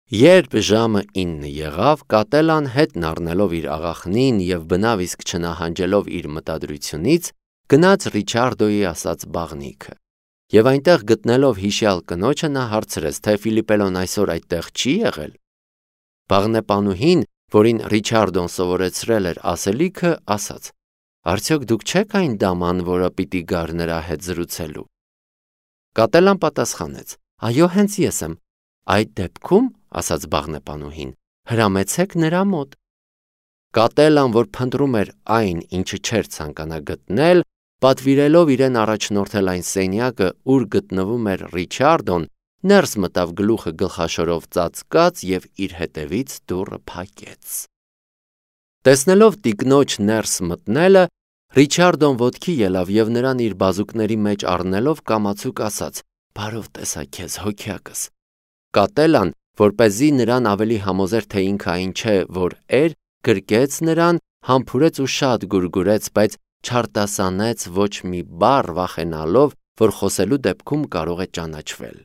Երբ ժամը 9 եղավ, Կատելան հետն առնելով իր աղախնին և բնավ իսկ չնահանջելով իր մտադրությունից, գնաց Ռիչարդոյի ասած բաղնիքը։ Եվ այնտեղ գտնելով հիշյալ կնոջը նա հարցրեց, թե Ֆիլիպպելոն այսօր այդտեղ չի եղել։ Բաղնեպանուհին, որին Ռիչարդոն սովորեցրել էր ասելիքը, ասաց. «Արդյոք դուք չեք այն դաման, որը պիտի գար նրա հետ զրուցելու»։ Կատելան պատասխանեց. «Այո, հենց ես եմ»։ «Այդ դեպքում, ասաց բաղնեպանուհին, հրամեցեք նրա մոտ»։ Կատելան, որ փնտրում էր այն, ինչը չէր ցանկանա գտնել, պատվիրելով իրեն առաջնորդել այն սենյակը, ուր գտնվում էր Ռիչարդոն, ներս մտավ գլուխը գլխաշորով ծածկած և իր հետևից դուռը փակեց։ Տեսնելով տիկնոջ ներս մտնելը, Ռիչարդոն ոտքի ելավ և նրան իր բազուկների մեջ առնելով կամացուկ ասաց. «Բարով տեսա քեզ, հոգյակս»։ Կատելան, որպեսզի նրան ավելի համոզեր, թե ինքը այն չէ, որ էր, գրկեց նրան, համբուրեց ու շատ գուրգուրեց, բայց չարտասանեց ոչ մի բառ, վախենալով, որ խոսելու դեպքում կարող է ճանաչվել։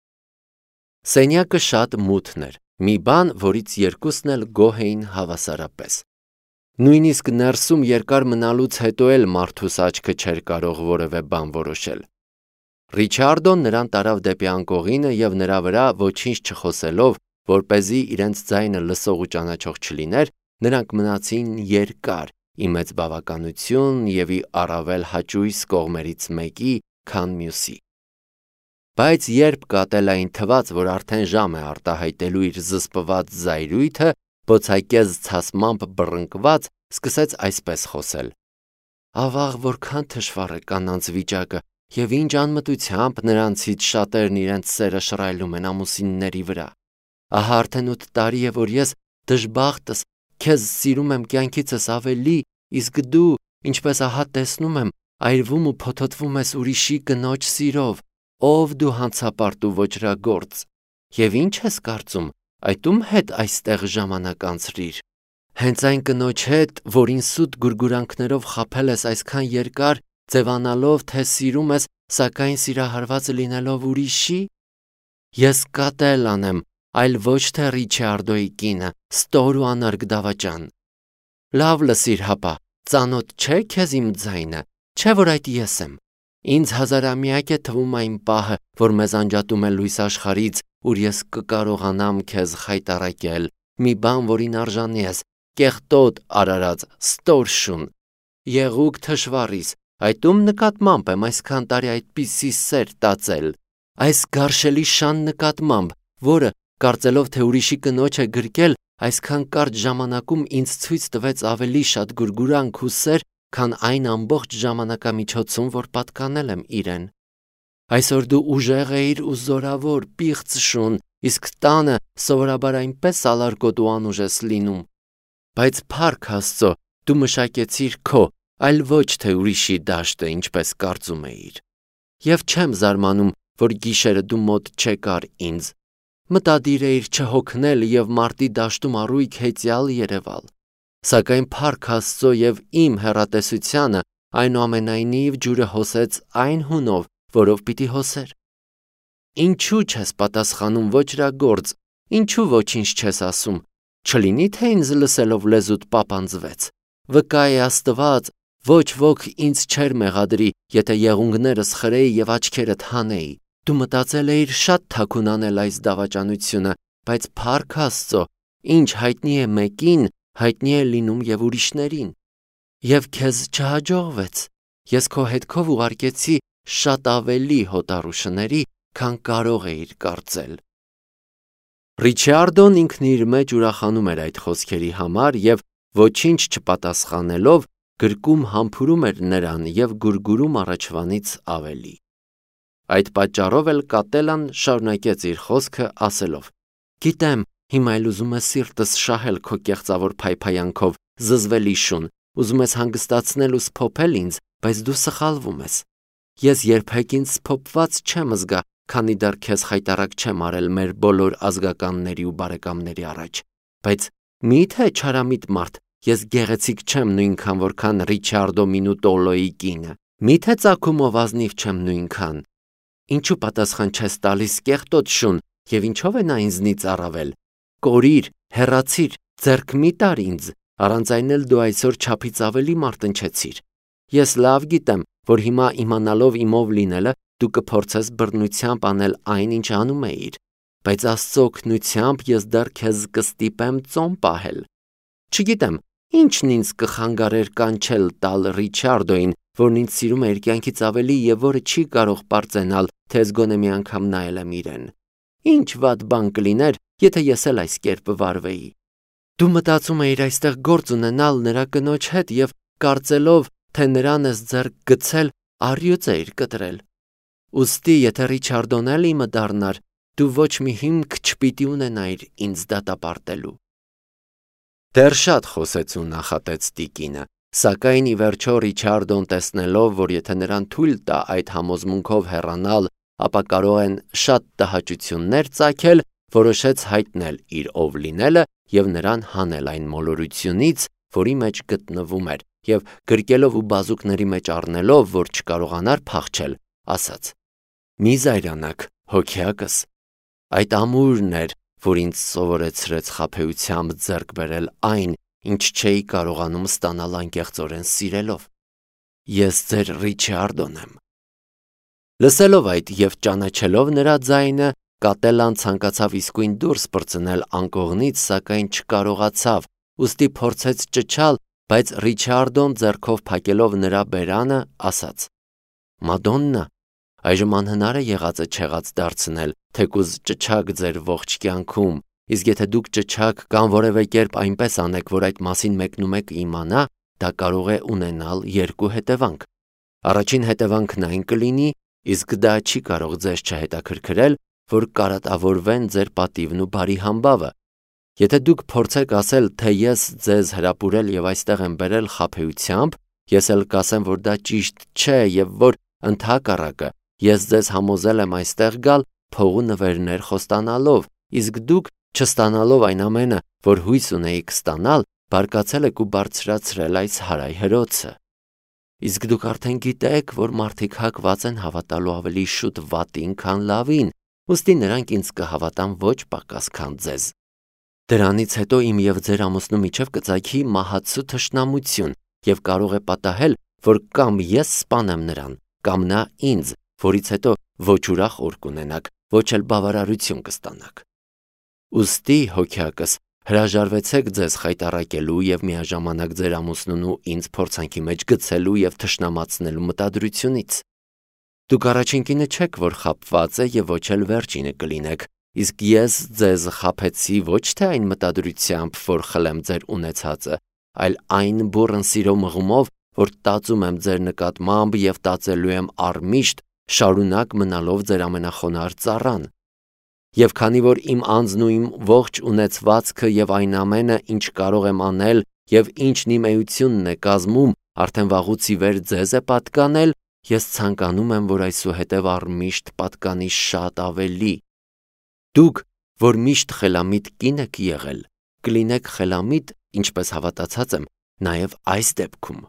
Սենյակը շատ մութն էր, մի բան, որից երկուսն էլ գոհ էին հավասարապես։ Նույնիսկ ներսում երկար մնալուց հետո էլ մարդուս աչքը չէր կարող որևէ բան որոշել։ Ռիչարդոն նրան տարավ դեպի անկողինը և նրա վրա ոչինչ չխոսելով, որպեսզի իրենց ձայնը լսող ու ճանաչող չլիներ, նրանք մնացին երկար, ի մեծ բավականություն և ի առավել հաճույս կողմերից մեկի, քան մյուսի։ Բայց երբ Կատելային թվաց, որ արդեն ժամ է արտահայտելու իր զսպված զայրույթը, բոցայկեզ ցասմամբ բռնկված, սկսեց այսպես խոսել. «Ավաղ, որքան թշվառ է կանանց վիճակը, և ինչ անմտությամբ նրանցից շատերն իրենց սերը շռայլում են ամուսինների վրա։ Ահա արդեն 8 տարի է, որ ես դժբախտս քեզ սիրում եմ կյանքիցս ավելի, իսկ դու, ինչպես ահա տեսնում եմ, այրվում ու փոթոթվում ես ուրիշի կնոջ սիրով, ով դու հանցապարտ ու ոճրագործ։ Եվ ինչ ես կարծում, այդ ում հետ այստեղ ժամանակ անցրիր։ Հենց այն կնոջ հետ, որին սուտ գուրգուրանքներով խաբել ես այսքան երկար, ձևանալով, թե սիրում ես, սակայն սիրահարված լինելով ուրիշի։ Ես Կատելան եմ, այլ ոչ թե Ռիչարդոյի կինը, ստոր ու անարգ դավաճան։ Լավ լսիր հապա, ծանոթ չէ քեզ իմ ձայնը, չէ որ այդ ես եմ։ Ինձ հազարամյակ է թվում այն պահը, որ մեզ անջատում է լույս աշխարհից, ուր ես կկարողանամ քեզ խայտառակել, մի բան, որին արժանի ես, կեղտոտ արարած, ստոր շուն։ Եղուկ թշվառիս, այդ ում նկատմամբ եմ այսքան տարի այդպիսի սեր տածել, այս գարշելի շան նկատմամբ, որը, կարծելով, թե ուրիշի կնոջ է գրկել, այսքան կարճ ժամանակում ինձ ցույց տվեց ավելի շատ գուրգուրանք ու սեր, քան այն ամբողջ ժամանակամիջոցում, որ պատկանել եմ իրեն։ Այսօր դու ուժեղ էիր ու զորավոր, պիղծ շուն, իսկ տանը սովորաբար այնպես ալարկոտ ու անուժ ես լինում։ Բայց փառք Աստծո, դու մշակեցիր քո, այլ ոչ թե ուրիշի դաշտը, ինչպես կարծում էիր։ Եվ չեմ զարմանում, որ գիշերը դու մոտ չեկար ինձ։ Մտադիր էիր չհոգնել և մարտի դաշտում առույգ հեծյալ երևալ։ Սակայն փառք Աստծո և իմ հեռատեսությանը, այնուամենայնիվ ջուրը հոսեց այն հունով, որով պիտի հոսեր։ Ինչու չես պատասխանում ոճրագործ, ինչու ոչինչ չես ասում, չլինի թե ինձ լսելով լեզուտ պապանձվեց։ Վկա է Աստված, ոչ ոք ինձ չէր մեղադրի, եթե եղունգներս խրեի և աչքերդ հանեի։ Դու մտածել էիր շատ թաքուն անել այս դավաճանությունը, բայց փառք Աստծո, ինչ հայտնի է մեկին, հայտնի է լինում և ուրիշներին։ Եվ քեզ չհաջողվեց։ Ես քո հետքով ուղարկեցի շատ ավելի հոտառուշների, քան կարող էիր կարծել։ Ռիչարդոն ինքն իր մեջ ուրախանում էր այդ խոսքերի համար և ոչինչ չպատասխանելով գրկում համբուրում էր նրան և գուրգուրում առաջվանից ավելի։ Այդ պատճառով էլ Կատելան շարունակեց իր խոսքը ասելով. «Գիտեմ, հիմա էլ ուզում ես սիրտս շահել քո կեղծավոր փայփայանքով, զզվելի շուն, ուզում ես հանգստացնել ու սփոփել ինձ, բայց դու սխալվում ես։ Ես երբեք ինձ սփոփված չեմ զգա, քանի դեռ քեզ խայտառակ չեմ արել մեր բոլոր ազգականների ու բարեկամների առաջ։ Բայց մի՞թե չարամիտ մարդ, ես գեղեցիկ չեմ նույնքան, որքան Ռիչարդո Մինուտոլոյի կինը։ Մի՞թե ծագումով ազնիվ չեմ նույնքան։ Ինչու պատասխան չես տալիս, կեղտոտ շուն, և ինչով է նա ինձնից առավել։ կորիր, հեռացիր, ձեռք մի տար ինձ, առանց այն էլ դու այսօր չափից ավելի մարտնչեցիր։ Ես լավ գիտեմ, որ հիմա իմանալով իմով լինելը դու կփորձես բռնությամբ անել այն, ինչ անում էիր, բայց Աստծո օգնությամբ ես դեռ քեզ կստիպեմ ծոմ պահել։ Չգիտեմ, ինչն ինձ կխանգարեր կանչել տալ Ռիչարդոյին, որն ինձ սիրում է իր կյանքից ավելի եւ որը չի կարող պարծենալ, թե ես գոնե մի անգամ նայել եմ իրեն։ Ինչ վատ բան կլիներ, եթե ես էլ այս կերպ վարվեի։ Դու մտածում էիր այստեղ գործ ունենալ նրա կնոջ հետ եւ կարծելով, թե նրան ես ձեռք գցել, առյուծ էիր կտրել։ Ուստի, եթե Ռիչարդոն էլ իմը դառնար, դու ոչ մի հիմք չպիտի ունենայիր ինձ դատապարտելու։ Դեռ շատ խոսեց ու նախատեց տիկինը, սակայն ի վերջո Ռիչարդոն տեսնելով, որ եթե նրան թույլ տա այդ համոզմունքով հեռանալ, ապա կարող են շատ տհաճություններ ծագել, որոշեց հայտնել իր ով լինելը եւ նրան հանել այն մոլորությունից, որի մեջ գտնվում էր, եւ գրկելով ու բազուկների մեջ առնելով, որ չկարողանար փախչել, ասաց. «Մի զայրանաք, հոգյակս, այդ ամուրն էր, որ ինձ սովորեցրեց խաբեությամբ ձեռք բերել այն, ինչ չէի կարողանում ստանալ անկեղծորեն սիրելով։ Ես ձեր Ռիչարդոն եմ»։ Լսելով այդ եւ ճանաչելով նրա ձայնը, Կատելան ցանկացավ իսկույն դուրս պրծնել անկողնից, սակայն չկարողացավ, ուստի փորձեց ճչալ, բայց Ռիչարդոն ձեռքով փակելով նրա բերանը, ասաց. «Մադոննա, այժմ անհնար է եղածը չեղած դարձնել, թեկուզ ճչակ ձեր ողջ կյանքում, իսկ եթե դուք ճչակ կամ որևէ կերպ այնպես անեք, որ այդ մասին մեկնումեկը իմանա, դա կարող է ունենալ երկու հետևանք։ Առաջին հետևանքն այն կլինի, իսկ դա չի կարող ձեզ չհետաքրքրել, որ կարատավորվեն ձեր պատիվն ու բարի համբավը։ Եթե դուք փորձեք ասել, թե ես ձեզ հրապուրել եւ այստեղ եմ բերել խաբեությամբ, ես էլ կասեմ, որ դա ճիշտ չէ եւ որ ընդհակառակը ես ձեզ համոզել եմ այստեղ գալ փողու նվերներ խոստանալով, իսկ դուք, չստանալով այն ամենը, որ հույս ունեիք ստանալ, բարկացել եք ու բարձրացրել այս հարայ հրոցը։ Իսկ դուք արդեն գիտեք, որ մարդիկ հակված են հավատալու ավելի շուտ վատին, քան լավին, ուստի նրանք ինձ կհավատան ոչ պակաս, քան ձեզ։ Դրանից հետո իմ եւ ձեր ամուսնու միջև կծագի մահացու թշնամություն եւ կարող է պատահել, որ կամ ես սպանեմ նրան, կամ նա ինձ, որից հետո ոչ ուրախ օր կունենաք, ոչ էլ բավարարություն կստանաք։ Ուստի, հոգյակս, հրաժարվեցեք ձեզ խայտառակելու եւ միաժամանակ ձեր ամուսնուն ու ինձ փորձանքի մեջ գցելու եւ թշնամացնելու մտադրությունից։ Դուք առաջին կինը չեք, որ խաբված է եւ ոչ էլ վերջինը կլինեք, իսկ ես ձեզ խաբեցի ոչ թե այն մտադրությամբ, որ խլեմ ձեր ունեցածը, այլ այն բուռն սիրո մղումով, որ տածում եմ ձեր նկատմամբ եւ տածելու եմ առմիշտ, շարունակ մնալով ձեր ամենախոնար ծառան։ Եվ քանի որ իմ անձն ու իմ ողջ ունեցվածքը եւ այն ամենը, ինչ կարող եմ անել եւ ինչն իմ էությունն է կազմում, արդեն վաղուց ի վեր ձեզ է պատկանել, ես ցանկանում եմ, որ այսուհետև առմիշտ պատկանի շատ ավելի։ Դուք, որ միշտ խելամիտ կին եք եղել, կլինեք խելամիտ, ինչպես հավատացած եմ, նաեւ այս դեպքում։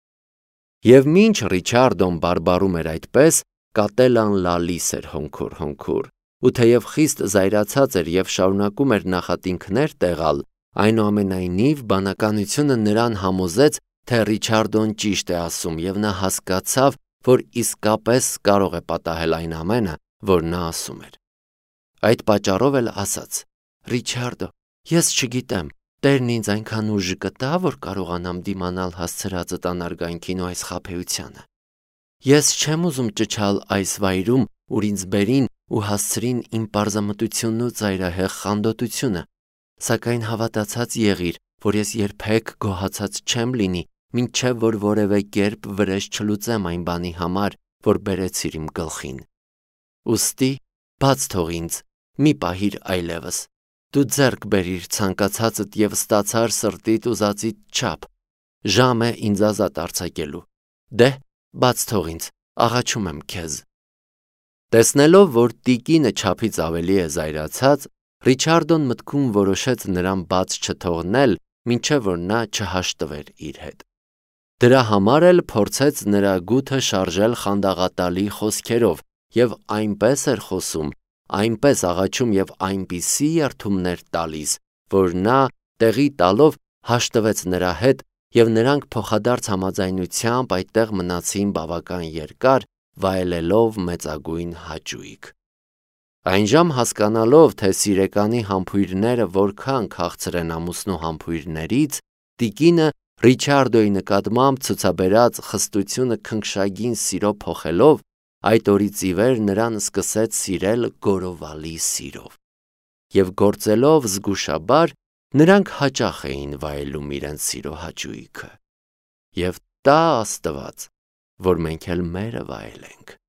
Եվ մինչ Ռիչարդոն բարբարում էր այդպես, Կատելան լալիս էր հոնքուր, ու թեև խիստ զայրացած էր եւ շարունակում էր նախատինքներ տեղալ, այնուամենայնիվ բանականությունը նրան համոզեց, թե Ռիչարդոն ճիշտ է ասում եւ նա հասկացավ, որ իսկապես կարող է պատահել այն ամենը, որ նա ասում էր։ Այդ պատճառով էլ ասաց. «Ռիչարդո, ես չգիտեմ, Տերն ինձ այնքան ուժ կտա, որ կարողանամ դիմանալ հասցրածդ անարգանքին ու այս խաբեությանը։ Ես չեմ ուզում ճչալ այս վայրում, ուր ինձ բերին ու հասցրին իմ պարզամտությունն ու ծայրահեղ խանդոտությունը, սակայն հավատացած եղիր, որ ես երբեք գոհացած չեմ լինի, մինչև որ որևէ կերպ վրեժ չլուծեմ այն բանի համար, որ բերեցիր իմ գլխին։ Ուստի բաց թող ինձ, մի պահիր այլևս, դու ձեռք բերիր ցանկացածդ եւ ստացար սրտիդ ուզածիդ չափ, ժամ է ինձ ազատ արձակելու, դե բաց թող ինձ, աղաչում եմ քեզ։ Տեսնելով, որ տիկինը չափից ավելի է զայրացած, Ռիչարդոն մտքում որոշեց նրան բաց չթողնել, մինչև որ նա չհաշտվեր իր հետ։ Դրա համար էլ փորձեց նրա գութը շարժել խանդաղատալի խոսքերով եւ այնպես էր խոսում, այնպես աղաչում եւ այնպիսի երդումներ տալիս, որ նա տեղի տալով հաշտվեց նրա հետ եւ նրանք փոխադարձ համաձայնությամբ այդտեղ մնացին բավական երկար, վայելելով մեծագույն հաճույք։ Այնժամ հասկանալով, թե սիրեկանի համբույրները որքան քաղցր են ամուսնու համբույրներից, տիկինը Ռիչարդոյի նկատմամբ ցուցաբերած խստությունը քնքշագին սիրո փոխելով, այդ օրից ի վեր նրան սկսեց սիրել գորովալի սիրով։ Եվ գործելով զգուշաբար, նրանք հաճախ էին վայելում իրենց սիրո հաճույքը։ Եվ տա Աստված, որ մենք էլ մերը վայելենք։